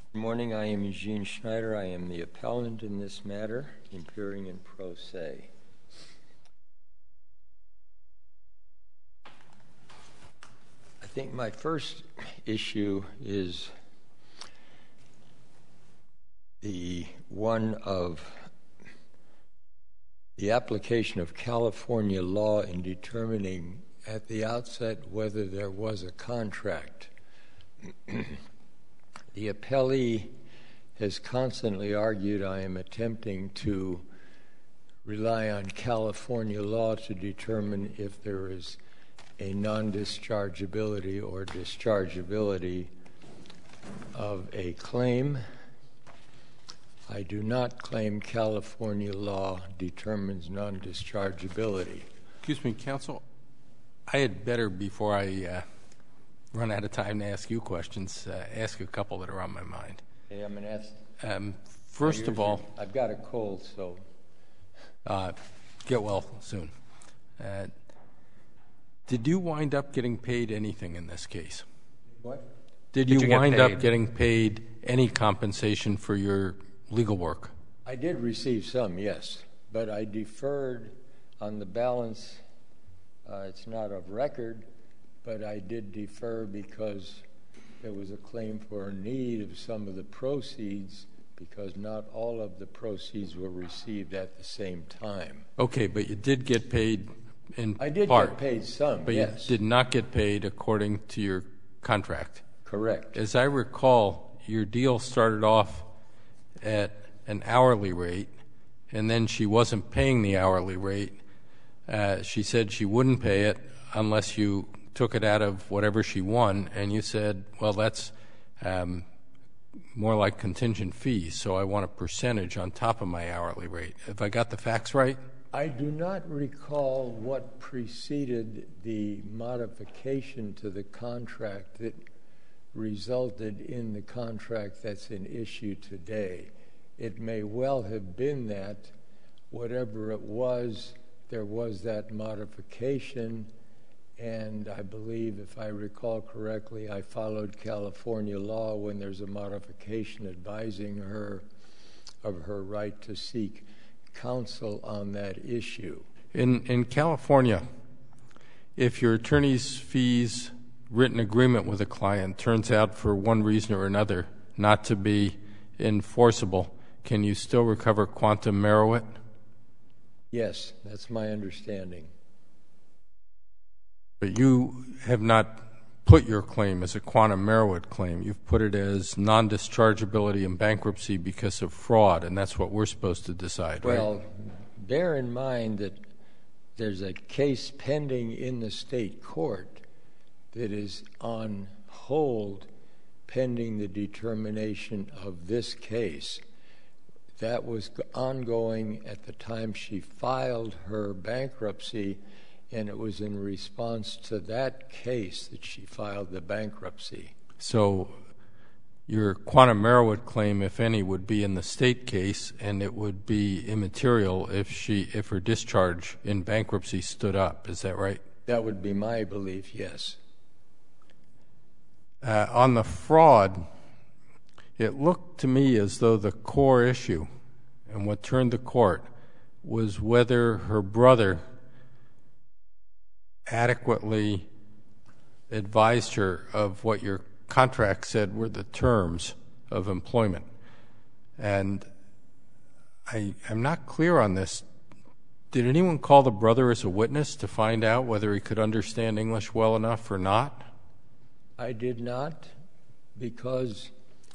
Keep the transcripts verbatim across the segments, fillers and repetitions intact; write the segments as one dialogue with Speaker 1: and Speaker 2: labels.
Speaker 1: Good morning. I am Eugene Schneider. I am the appellant in this matter, appearing in pro se. I think my first issue is the one of the application of California law in determining at the outset whether there was a contract. The appellee has constantly argued I am attempting to rely on California law to determine if there is a non-dischargeability or dischargeability of a claim. I do not claim California law determines non-dischargeability.
Speaker 2: Excuse me, counsel. I had better, before I uh, run out of time to ask you questions, uh, ask a couple that are on my mind.
Speaker 1: Okay, I'm going to ask.
Speaker 2: Um, first of all,
Speaker 1: I've got a cold, so.
Speaker 2: Uh, get well soon. Uh, did you wind up getting paid anything in this case?
Speaker 1: What?
Speaker 2: Did,
Speaker 3: Did
Speaker 2: you,
Speaker 3: you get
Speaker 2: wind
Speaker 3: paid?
Speaker 2: up getting paid any compensation for your legal work?
Speaker 1: I did receive some, yes, but I deferred on the balance. Uh, it's not of record, but I did defer because there was a claim for a need of some of the proceeds because not all of the proceeds were received at the same time.
Speaker 2: Okay, but you did get paid in
Speaker 1: I did
Speaker 2: part.
Speaker 1: get paid some,
Speaker 2: but
Speaker 1: yes.
Speaker 2: you did not get paid according to your contract.
Speaker 1: Correct.
Speaker 2: As I recall, your deal started off at an hourly rate, and then she wasn't paying the hourly rate. Uh, she said she wouldn't pay it unless you took it out of whatever she won, and you said, well, that's um, more like contingent fees, so I want a percentage on top of my hourly rate. Have I got the facts right?
Speaker 1: I do not recall what preceded the modification to the contract that resulted in the contract that's in issue today. It may well have been that whatever it was, there was that modification, and I believe, if I recall correctly, I followed California law when there's a modification advising her of her right to seek counsel on that issue.
Speaker 2: In, in California, if your attorney's fees written agreement with a client turns out for one reason or another not to be enforceable, can you still recover quantum meruit?
Speaker 1: Yes, that's my understanding.
Speaker 2: But you have not put your claim as a quantum meruit claim. You've put it as non-dischargeability in bankruptcy because of fraud, and that's what we're supposed to decide, right?
Speaker 1: Well, bear in mind that there's a case pending in the state court that is on hold pending the determination of this case. That was ongoing at the time she filed her bankruptcy, and it was in response to that case that she filed the bankruptcy.
Speaker 2: So your quantum meruit claim, if any, would be in the state case, and it would be immaterial if she, if her discharge in bankruptcy stood up. Is that right?
Speaker 1: That would be my belief, yes.
Speaker 2: Uh, on the fraud, it looked to me as though the core issue and what turned the court was whether her brother adequately advised her of what your contract said were the terms of employment. And I, I'm not clear on this. Did anyone call the brother as a witness to find out whether he could understand English well enough or not?
Speaker 1: I did not, because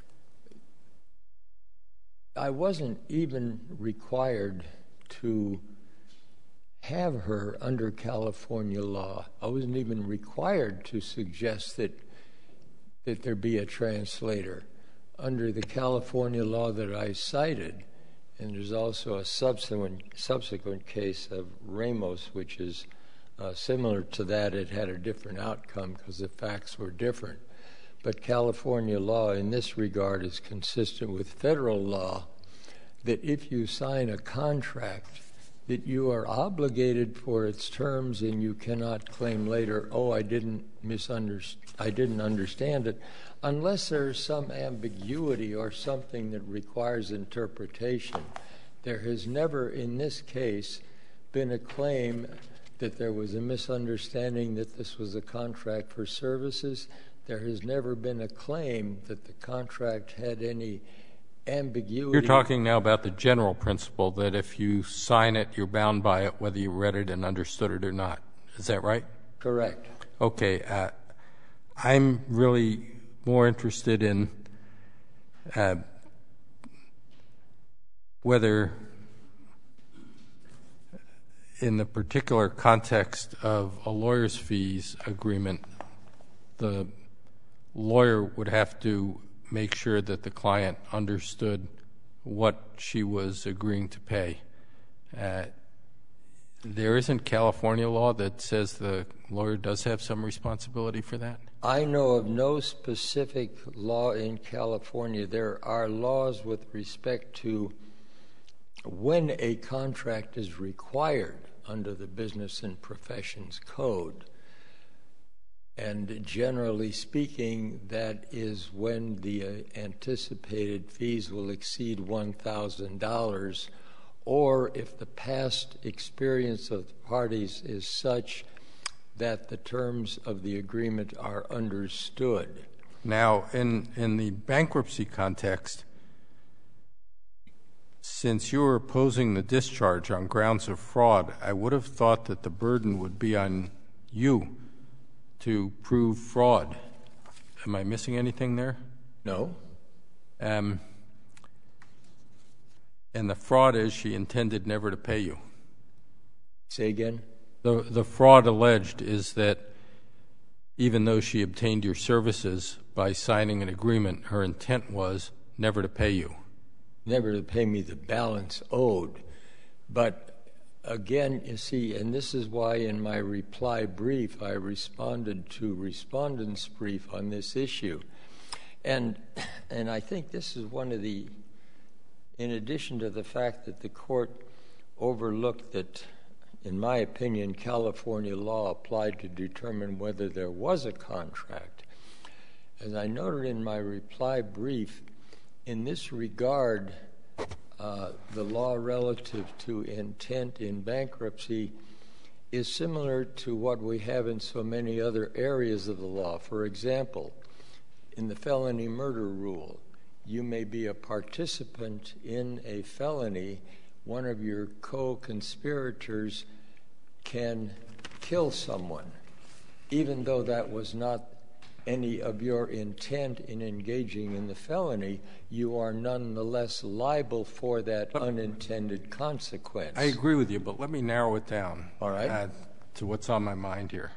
Speaker 1: I wasn't even required to have her under California law. I wasn't even required to suggest that that there be a translator. Under the California law that I cited, and there's also a subsequent subsequent case of Ramos, which is uh, similar to that. It had a different outcome because the facts were different. But California law in this regard is consistent with federal law, that if you sign a contract that you are obligated for its terms and you cannot claim later, oh, I didn't misunderstand, I didn't understand it, unless there's some ambiguity or something that requires interpretation. There has never, in this case, been a claim that there was a misunderstanding that this was a contract for services. There has never been a claim that the contract had any ambiguity.
Speaker 2: You're talking now about the general principle that if you sign it, you're bound by it, whether you read it and understood it or not. Is that right?
Speaker 1: Correct.
Speaker 2: Okay. Uh, I'm really more interested in uh, whether, in the particular context of a lawyer's fees agreement, the lawyer would have to make sure that the client understood what she was agreeing to pay. Uh, there isn't California law that says the lawyer does have some responsibility for that?
Speaker 1: I know of no specific law in California. There are laws with respect to when a contract is required under the Business and Professions Code. And generally speaking, that is when the uh, anticipated fees will exceed one thousand dollars, or if the past experience of the parties is such that the terms of the agreement are understood.
Speaker 2: Now, in, in the bankruptcy context, since you were opposing the discharge on grounds of fraud, I would have thought that the burden would be on you to prove fraud. Am I missing anything there?
Speaker 1: No.
Speaker 2: Um, and the fraud is she intended never to pay you.
Speaker 1: Say again?
Speaker 2: The, the fraud alleged is that even though she obtained your services by signing an agreement, her intent was never to pay you.
Speaker 1: Never to pay me the balance owed. But again, you see, and this is why in my reply brief I responded to respondent's brief on this issue. And and I think this is one of the, in addition to the fact that the court overlooked that, in my opinion, California law applied to determine whether there was a contract. As I noted in my reply brief, in this regard, uh, the law relative to intent in bankruptcy is similar to what we have in so many other areas of the law. For example, in the felony murder rule, you may be a participant in a felony. One of your co-conspirators can kill someone, even though that was not any of your intent in engaging in the felony. You are nonetheless liable for that unintended consequence.
Speaker 2: I agree with you, but let me narrow it down.
Speaker 1: All right.
Speaker 2: Uh, to what's on my mind here.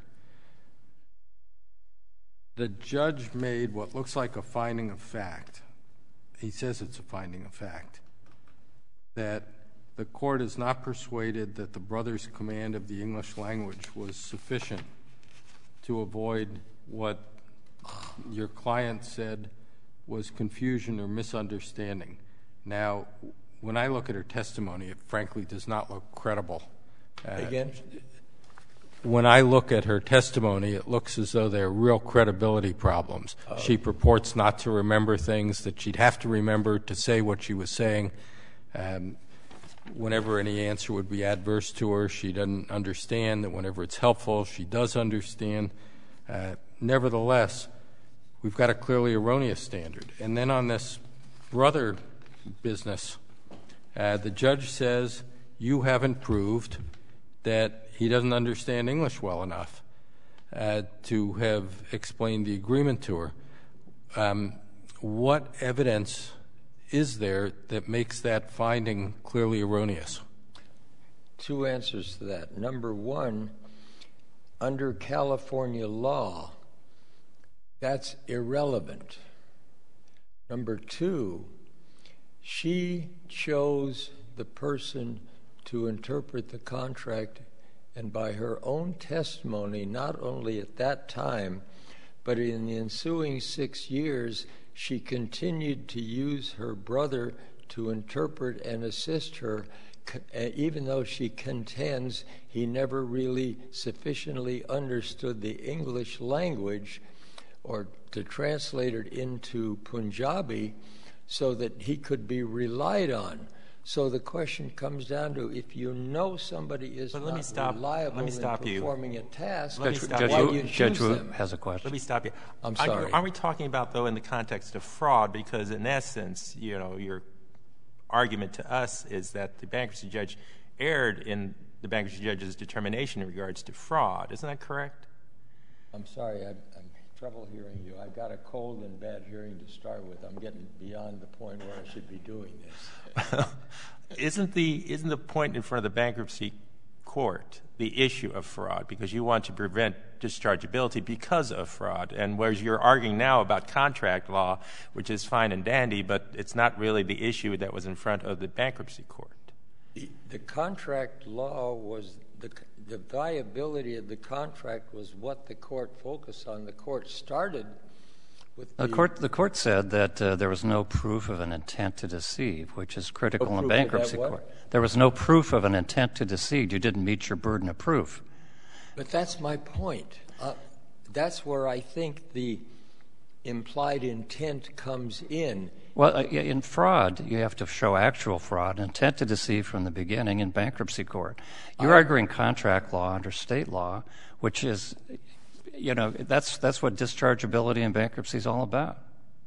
Speaker 2: The judge made what looks like a finding of fact. He says it's a finding of fact, that the court is not persuaded that the brother's command of the English language was sufficient to avoid what your client said was confusion or misunderstanding. Now, when I look at her testimony, it frankly does not look credible. Uh,
Speaker 1: Again?
Speaker 2: When I look at her testimony, it looks as though there are real credibility problems. Oh. She purports not to remember things that she'd have to remember to say what she was saying. Um, whenever any answer would be adverse to her, she doesn't understand that whenever it's helpful, she does understand. Uh, nevertheless, we've got a clearly erroneous standard. And then on this brother business, uh, the judge says you haven't proved that he doesn't understand English well enough uh, to have explained the agreement to her. Um, what evidence is there that makes that finding clearly erroneous?
Speaker 1: Two answers to that. Number one, under California law, that's irrelevant. Number two, she chose the person to interpret the contract, and by her own testimony, not only at that time, but in the ensuing six years, she continued to use her brother to interpret and assist her, even though she contends he never really sufficiently understood the English language or to translate it into Punjabi so that he could be relied on. So the question comes down to, if you know somebody is
Speaker 3: but
Speaker 1: not
Speaker 3: let me stop,
Speaker 1: reliable
Speaker 3: let me stop
Speaker 1: in performing
Speaker 3: you.
Speaker 1: a task,
Speaker 3: Let me stop
Speaker 4: Judge,
Speaker 1: why
Speaker 3: you.
Speaker 1: do you
Speaker 4: Judge
Speaker 1: choose
Speaker 4: Wu
Speaker 1: them?
Speaker 4: has a question.
Speaker 3: Let me stop you.
Speaker 1: I'm sorry.
Speaker 3: Are, are we talking about, though, in the context of fraud? Because in essence, you know, your argument to us is that the bankruptcy judge erred in the bankruptcy judge's determination in regards to fraud. Isn't that correct?
Speaker 1: I'm sorry, I'm, I'm trouble hearing you. I got a cold and bad hearing to start with. I'm getting beyond the point where I should be doing this.
Speaker 3: Isn't the isn't the point in front of the bankruptcy court the issue of fraud, because you want to prevent dischargeability because of fraud, and whereas you're arguing now about contract law, which is fine and dandy, but it's not really the issue that was in front of the bankruptcy court.
Speaker 1: The, the contract law was the the viability of the contract was what the court focused on. The court started with the,
Speaker 4: the court. The court said that uh, there was no proof of an intent to deceive, which is critical
Speaker 1: no
Speaker 4: in a
Speaker 1: proof of
Speaker 4: bankruptcy
Speaker 1: that
Speaker 4: court.
Speaker 1: what?
Speaker 4: There was no proof of an intent to deceive. You didn't meet your burden of proof.
Speaker 1: But that's my point. Uh, that's where I think the implied intent comes in.
Speaker 4: Well, uh, in fraud, you have to show actual fraud, intent to deceive from the beginning in bankruptcy court. You're I, arguing contract law under state law, which is, you know, that's that's what dischargeability in bankruptcy is all about.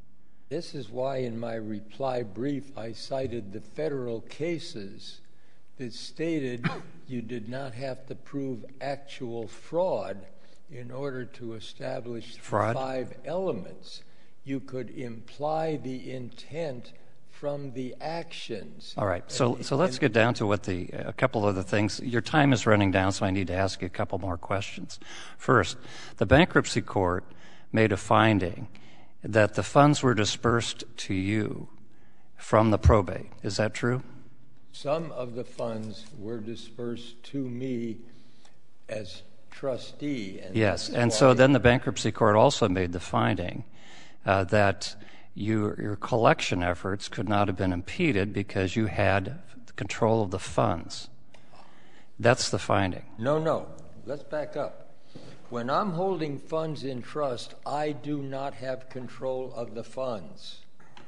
Speaker 1: This is why in my reply brief I cited the federal cases that stated you did not have to prove actual fraud in order to establish
Speaker 4: fraud?
Speaker 1: five elements. You could imply the intent from the actions.
Speaker 4: All right. So and, so let's and, get down to what the a couple of the things. Your time is running down, so I need to ask you a couple more questions. First, the bankruptcy court made a finding that the funds were dispersed to you from the probate. Is that true?
Speaker 1: Some of the funds were dispersed to me as trustee. And
Speaker 4: yes, and so then the bankruptcy court also made the finding uh, that you, your collection efforts could not have been impeded because you had control of the funds. That's the finding.
Speaker 1: No, no. Let's back up. When I'm holding funds in trust, I do not have control of the funds.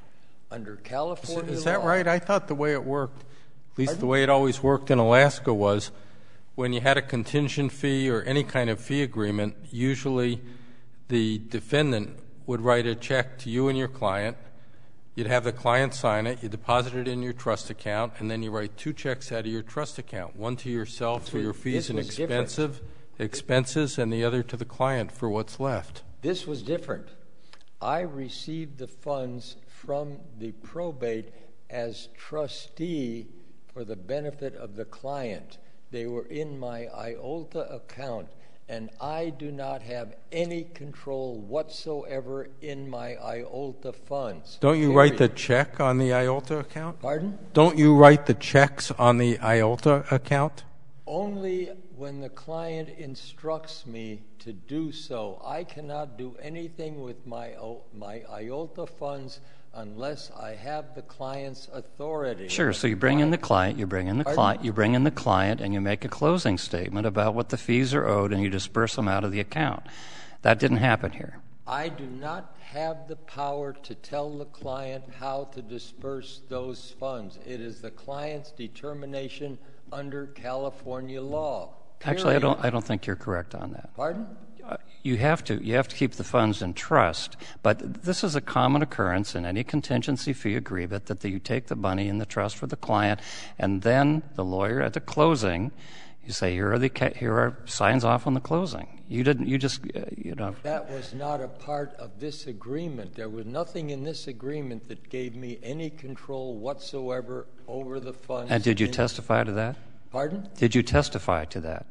Speaker 1: Under California law...
Speaker 2: Is that right? I thought the way it worked, at least the way it always worked in Alaska, was when you had a contingent fee or any kind of fee agreement, usually the defendant would write a check to you and your client. You'd have the client sign it, you deposit it in your trust account, and then you write two checks out of your trust account, one to yourself for your fees and expensive expenses, and the other to the client for what's left.
Speaker 1: This was different. I received the funds from the probate as trustee for the benefit of the client. They were in my I O L T A account, and I do not have any control whatsoever in my I O L T A funds.
Speaker 2: Don't you
Speaker 1: Period.
Speaker 2: write the check on the I O L T A account?
Speaker 1: Pardon?
Speaker 2: Don't you write the checks on the I O L T A account?
Speaker 1: Only when the client instructs me to do so. I cannot do anything with my my I O L T A funds unless I have the client's authority.
Speaker 4: Sure. So you bring in the client, you bring in the client, you bring in the client, and you make a closing statement about what the fees are owed, and you disperse them out of the account. That didn't happen here.
Speaker 1: I do not have the power to tell the client how to disperse those funds. It is the client's determination under California law. Period.
Speaker 4: Actually, I don't. I don't think you're correct on that.
Speaker 1: Pardon?
Speaker 4: Uh, you have to. You have to keep the funds in trust. But this is a common occurrence in any contingency fee agreement that the, you take the money in the trust for the client, and then the lawyer at the closing, you say, "Here are the here are signs off on the closing." You didn't. You just uh, you know.
Speaker 1: That was not a part of this agreement. There was nothing in this agreement that gave me any control whatsoever over the funds.
Speaker 4: And did you testify to that?
Speaker 1: Pardon?
Speaker 4: Did you testify to that?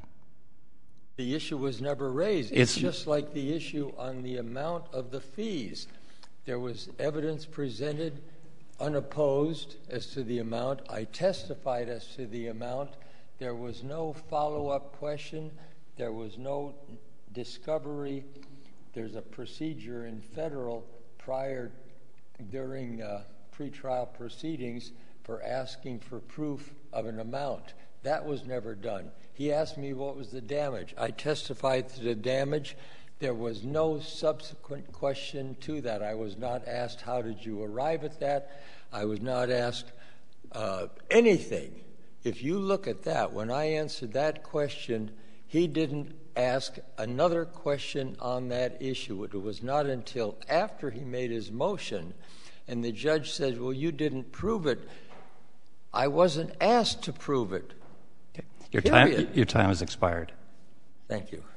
Speaker 1: The issue was never raised. It's, it's just like the issue on the amount of the fees. There was evidence presented unopposed as to the amount. I testified as to the amount. There was no follow-up question. There was no discovery. There's a procedure in federal prior, during uh, pretrial proceedings for asking for proof of an amount. That was never done. He asked me what was the damage. I testified to the damage. There was no subsequent question to that. I was not asked, how did you arrive at that? I was not asked uh, anything. If you look at that, when I answered that question, he didn't ask another question on that issue. It was not until after he made his motion and the judge said, well, you didn't prove it. I wasn't asked to prove it.
Speaker 4: Okay. Your time, your time has expired.
Speaker 1: Thank you.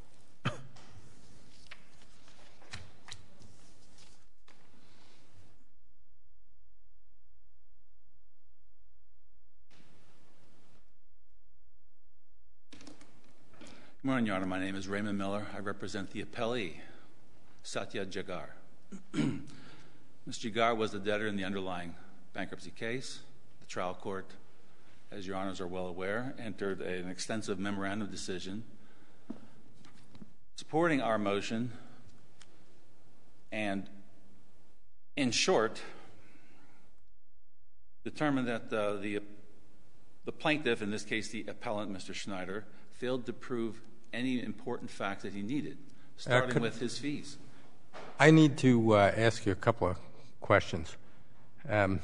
Speaker 5: Good morning, Your Honor. My name is Raymond Miller. I represent the appellee, Satya Jagar. Miz Jagar was the debtor in the underlying bankruptcy case. The trial court, as Your Honors are well aware, entered an extensive memorandum decision supporting our motion and, in short, determined that uh, the, the plaintiff, in this case the appellant, Mister Schneider, failed to prove any important facts that he needed, starting uh, could, with his fees.
Speaker 2: I need to uh, ask you a couple of questions. Um,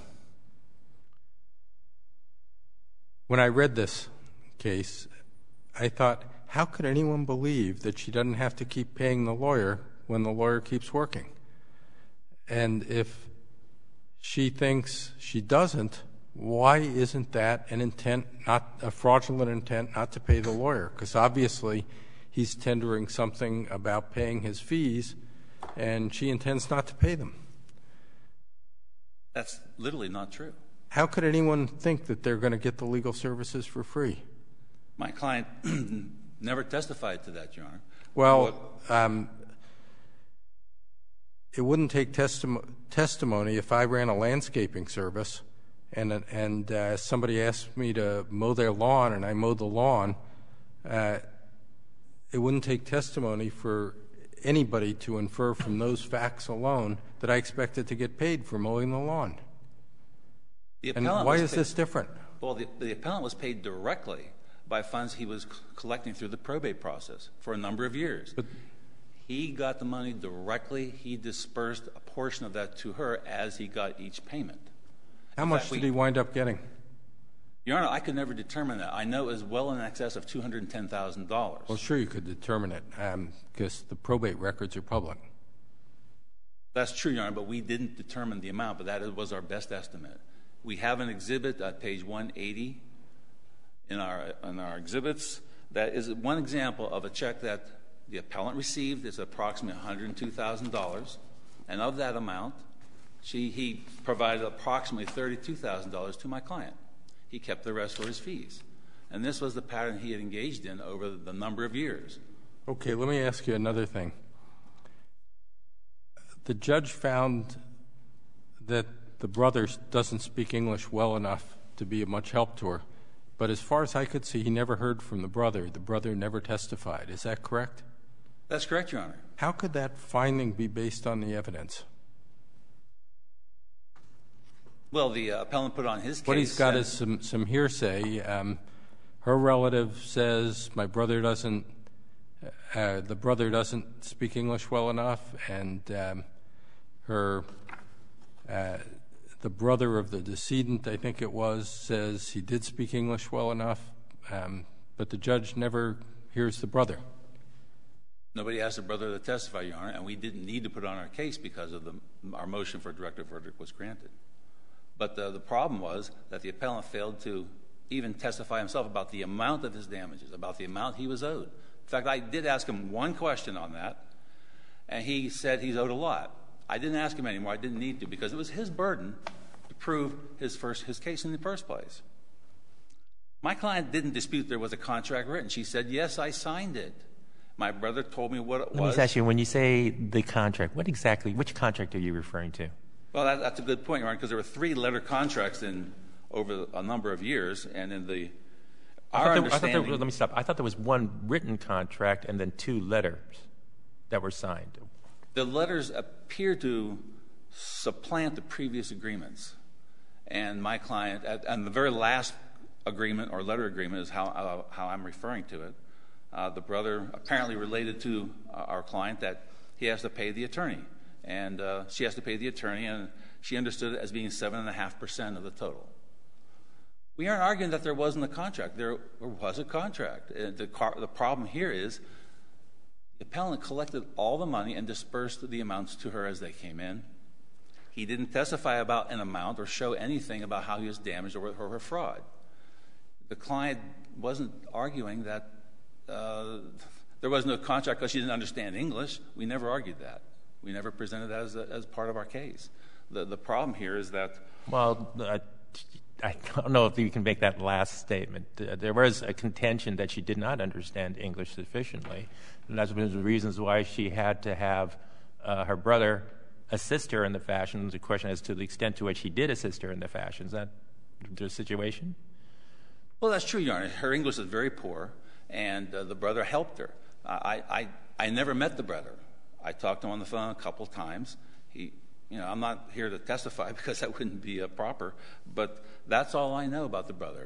Speaker 2: when I read this case, I thought, how could anyone believe that she doesn't have to keep paying the lawyer when the lawyer keeps working? And if she thinks she doesn't, why isn't that an intent, not a fraudulent intent, not to pay the lawyer? Because obviously he's tendering something about paying his fees, and she intends not to pay them.
Speaker 5: That's literally not true.
Speaker 2: How could anyone think that they're going to get the legal services for free?
Speaker 5: My client never testified to that, Your Honor.
Speaker 2: Well, um, it wouldn't take testi- testimony if I ran a landscaping service and and uh, somebody asked me to mow their lawn and I mowed the lawn. Uh, it wouldn't take testimony for anybody to infer from those facts alone that I expected to get paid for mowing the lawn.
Speaker 5: The
Speaker 2: and why is
Speaker 5: paid,
Speaker 2: this different?
Speaker 5: Well, the, the appellant was paid directly by funds he was c- collecting through the probate process for a number of years. But he got the money directly. He dispersed a portion of that to her as he got each payment.
Speaker 2: How much did he wind up getting?
Speaker 5: Your Honor, I could never determine that. I know it was well in excess of two hundred ten thousand dollars.
Speaker 2: Well, sure you could determine it, um, because the probate records are public.
Speaker 5: That's true, Your Honor, but we didn't determine the amount, but that was our best estimate. We have an exhibit at page one eighty in our, in our exhibits. That is one example of a check that the appellant received. It's approximately one hundred two thousand dollars, and of that amount, She, he provided approximately thirty-two thousand dollars to my client. He kept the rest for his fees. And this was the pattern he had engaged in over the number of years.
Speaker 2: Okay, let me ask you another thing. The judge found that the brother doesn't speak English well enough to be of much help to her. But as far as I could see, he never heard from the brother. The brother never testified. Is that correct?
Speaker 5: That's correct, Your Honor.
Speaker 2: How could that finding be based on the evidence?
Speaker 5: Well, the uh, appellant put on his case.
Speaker 2: What he's got is some, some hearsay. Um, her relative says my brother doesn't, uh, the brother doesn't speak English well enough, and um, her, uh, the brother of the decedent, I think it was, says he did speak English well enough, um, but the judge never hears the brother.
Speaker 5: Nobody asked the brother to testify, Your Honor, and we didn't need to put on our case because of the, our motion for a directive verdict was granted. But the, the problem was that the appellant failed to even testify himself about the amount of his damages, about the amount he was owed. In fact, I did ask him one question on that, and he said he's owed a lot. I didn't ask him anymore. I didn't need to, because it was his burden to prove his first his case in the first place. My client didn't dispute there was a contract written. She said, yes, I signed it. My brother told me what it was.
Speaker 3: Let me just ask you, when you say the contract, what exactly, which contract are you referring to?
Speaker 5: Well, that, that's a good point, Your Honor, because there were three letter contracts in over a number of years, and in the our
Speaker 3: I there,
Speaker 5: understanding.
Speaker 3: I thought there, let me stop. I thought there was one written contract and then two letters that were signed.
Speaker 5: The letters appear to supplant the previous agreements, And my client, at, and the very last agreement or letter agreement is how, uh, how I'm referring to it, uh, the brother apparently related to uh, our client that he has to pay the attorney. And uh, she has to pay the attorney, and she understood it as being seven point five percent of the total. We aren't arguing that there wasn't a contract. There was a contract. Uh, the, car, the problem here is the appellant collected all the money and dispersed the amounts to her as they came in. He didn't testify about an amount or show anything about how he was damaged or her fraud. The client wasn't arguing that uh, there was no contract because she didn't understand English. We never argued that. We never presented that as, a, as part of our case. The, the problem here is that...
Speaker 3: Well, uh, I don't know if you can make that last statement. Uh, there was a contention that she did not understand English sufficiently. And that's one of the reasons why she had to have uh, her brother assist her in the fashion. The question as to the extent to which he did assist her in the fashion. Is that the situation?
Speaker 5: Well, that's true, Your Honor. Her English is very poor, and uh, the brother helped her. I, I, I never met the brother. I talked to him on the phone a couple of times. He, you know, I'm not here to testify because that wouldn't be uh, proper, but that's all I know about the brother.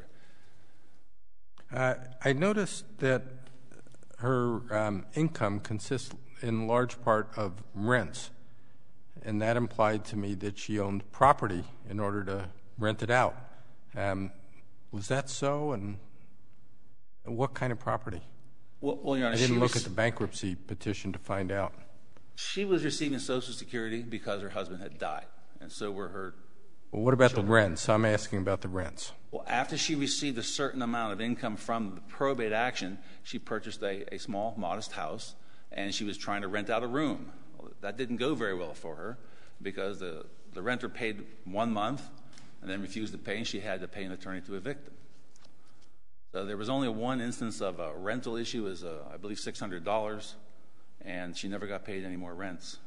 Speaker 2: Uh, I noticed that her um, income consists in large part of rents, and that implied to me that she owned property in order to rent it out. Um, was that so, and what kind of property?
Speaker 5: Well, well Your Honor,
Speaker 2: I didn't
Speaker 5: she
Speaker 2: look
Speaker 5: was,
Speaker 2: at the bankruptcy petition to find out.
Speaker 5: She was receiving Social Security because her husband had died, and so were her
Speaker 2: Well, what about
Speaker 5: children.
Speaker 2: the rents? I'm asking about the rents.
Speaker 5: Well, after she received a certain amount of income from the probate action, she purchased a, a small, modest house, and she was trying to rent out a room. Well, that didn't go very well for her because the, the renter paid one month and then refused to pay, and she had to pay an attorney to evict them. So there was only one instance of a rental issue, was uh, I believe six hundred dollars, and she never got paid any more rents.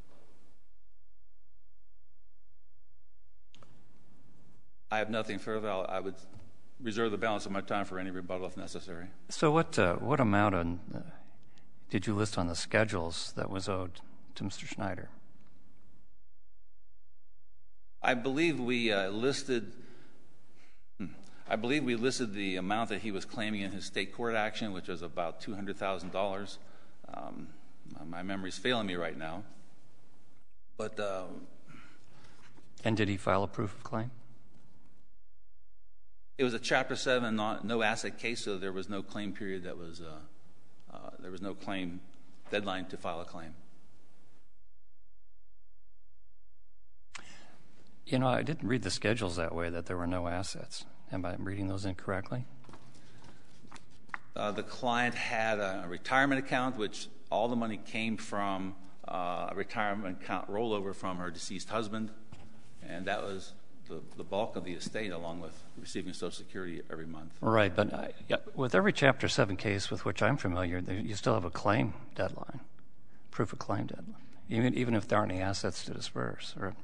Speaker 5: I have nothing further. I'll, I would reserve the balance of my time for any rebuttal if necessary.
Speaker 4: So what uh, what amount of, uh, did you list on the schedules that was owed to Mister Schneider?
Speaker 5: I believe we uh, listed. Hmm, I believe we listed the amount that he was claiming in his state court action, which was about two hundred thousand dollars. Um, my memory's failing me right now. But uh,
Speaker 4: and did he file a proof of claim?
Speaker 5: It was a Chapter seven not, no asset case, so there was no claim period that was, uh, uh, there was no claim deadline to file a claim.
Speaker 4: You know, I didn't read the schedules that way, that there were no assets. Am I reading those incorrectly?
Speaker 5: Uh, the client had a retirement account, which all the money came from uh, a retirement account rollover from her deceased husband, and that was the, the bulk of the estate, along with receiving Social Security every month.
Speaker 4: Right, but I, yeah, with every Chapter seven case with which I'm familiar, you still have a claim deadline, proof of claim deadline, even even if there aren't any assets to disperse. Or...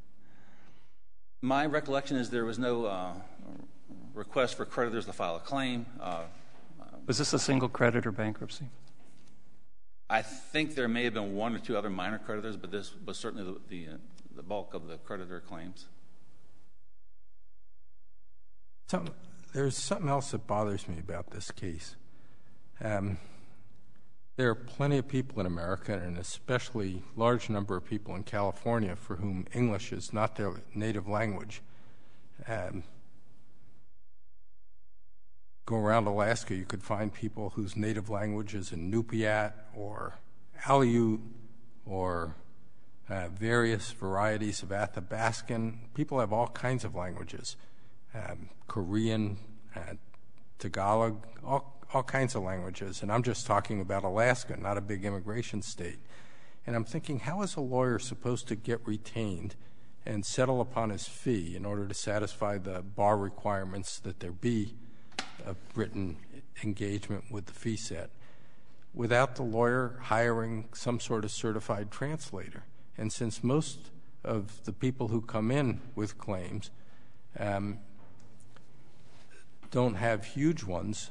Speaker 5: My recollection is there was no uh, request for creditors to file a claim. Uh,
Speaker 4: was this a single creditor bankruptcy?
Speaker 5: I think there may have been one or two other minor creditors, but this was certainly the, the, uh, the bulk of the creditor claims.
Speaker 2: Some, there's something else that bothers me about this case. Um, there are plenty of people in America, and especially large number of people in California, for whom English is not their native language. Um, go around Alaska, you could find people whose native language is Inupiat or Aleut or uh, various varieties of Athabascan. People have all kinds of languages. Um, Korean, uh, Tagalog, all, all kinds of languages. And I'm just talking about Alaska, not a big immigration state. And I'm thinking, how is a lawyer supposed to get retained and settle upon his fee in order to satisfy the bar requirements that there be a written engagement with the fee set without the lawyer hiring some sort of certified translator? And since most of the people who come in with claims um, don't have huge ones,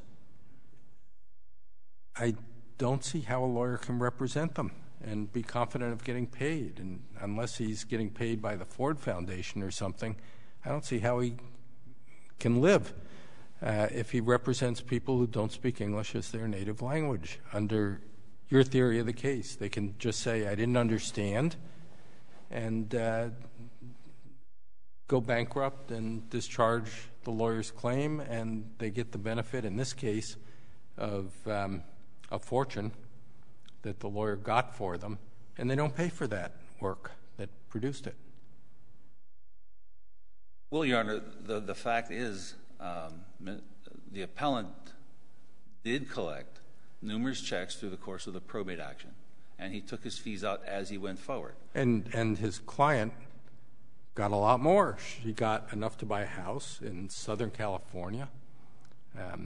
Speaker 2: I don't see how a lawyer can represent them and be confident of getting paid. And unless he's getting paid by the Ford Foundation or something, I don't see how he can live uh, if he represents people who don't speak English as their native language. Under your theory of the case, they can just say, I didn't understand, and uh, go bankrupt and discharge the lawyer's claim, and they get the benefit, in this case, of um, a fortune that the lawyer got for them, and they don't pay for that work that produced it.
Speaker 5: Well, Your Honor, the, the fact is um, the appellant did collect numerous checks through the course of the probate action, and he took his fees out as he went forward. And,
Speaker 2: and his client got a lot more. She got enough to buy a house in Southern California. Um,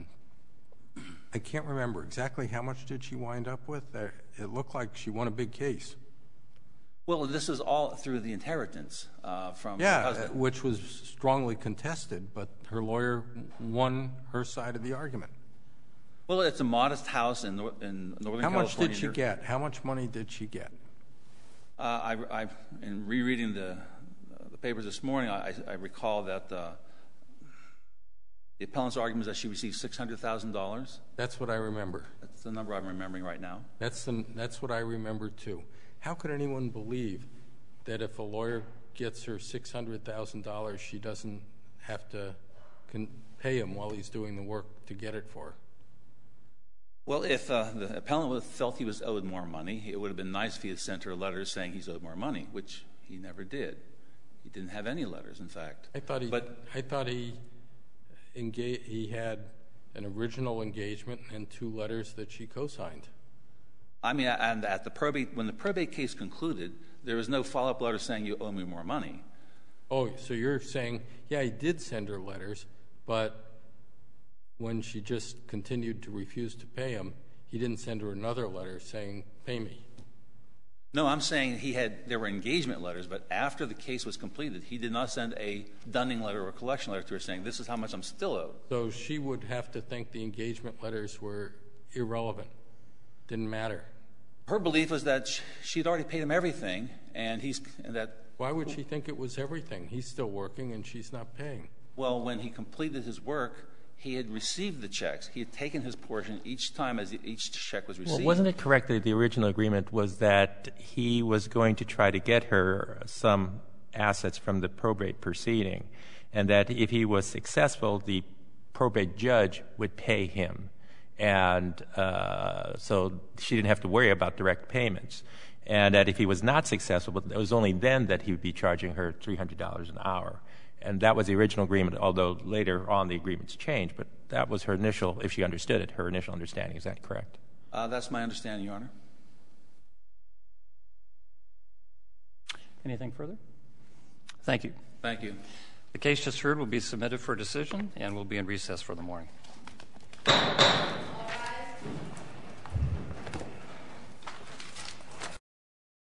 Speaker 2: I can't remember exactly how much did she wind up with. It looked like she won a big case.
Speaker 5: Well, this is all through the inheritance uh, from
Speaker 2: yeah,
Speaker 5: her husband.
Speaker 2: Which was strongly contested, but her lawyer won her side of the argument.
Speaker 5: Well, it's a modest house in, nor in Northern California.
Speaker 2: How much did she get? How much money did she get?
Speaker 5: Uh, I, I, in rereading the, uh, the papers this morning, I, I recall that uh, the appellant's argument is that she received six hundred thousand dollars.
Speaker 2: That's what I remember.
Speaker 5: That's the number I'm remembering right now.
Speaker 2: That's, the, that's what I remember, too. How could anyone believe that if a lawyer gets her six hundred thousand dollars, she doesn't have to con pay him while he's doing the work to get it for her?
Speaker 5: Well, if uh, the appellant felt he was owed more money, it would have been nice if he had sent her a letter saying he's owed more money, which he never did. He didn't have any letters, in fact.
Speaker 2: I thought he,
Speaker 5: but,
Speaker 2: I thought he, engage, he had an original engagement and two letters that she co-signed.
Speaker 5: I mean, and at the probate, when the probate case concluded, there was no follow-up letter saying you owe me more money.
Speaker 2: Oh, so you're saying, yeah, he did send her letters, but when she just continued to refuse to pay him, he didn't send her another letter saying, pay me.
Speaker 5: No, I'm saying he had, there were engagement letters, but after the case was completed, he did not send a dunning letter or a collection letter to her saying, this is how much I'm still owed.
Speaker 2: So she would have to think the engagement letters were irrelevant, didn't matter.
Speaker 5: Her belief was that she'd already paid him everything, and he's, and that...
Speaker 2: Why would she think it was everything? He's still working and she's not paying.
Speaker 5: Well, when he completed his work, he had received the checks. He had taken his portion each time as each check was received.
Speaker 3: Well, wasn't it correct that the original agreement was that he was going to try to get her some assets from the probate proceeding, and that if he was successful, the probate judge would pay him? And uh, so she didn't have to worry about direct payments. And that if he was not successful, it was only then that he would be charging her three hundred dollars an hour. And that was the original agreement, although later on the agreements changed. But that was her initial, if she understood it, her initial understanding. Is that correct?
Speaker 5: Uh, that's my understanding, Your Honor.
Speaker 4: Anything further? Thank you.
Speaker 5: Thank you.
Speaker 4: The case just heard will be submitted for decision and will be in recess for the morning.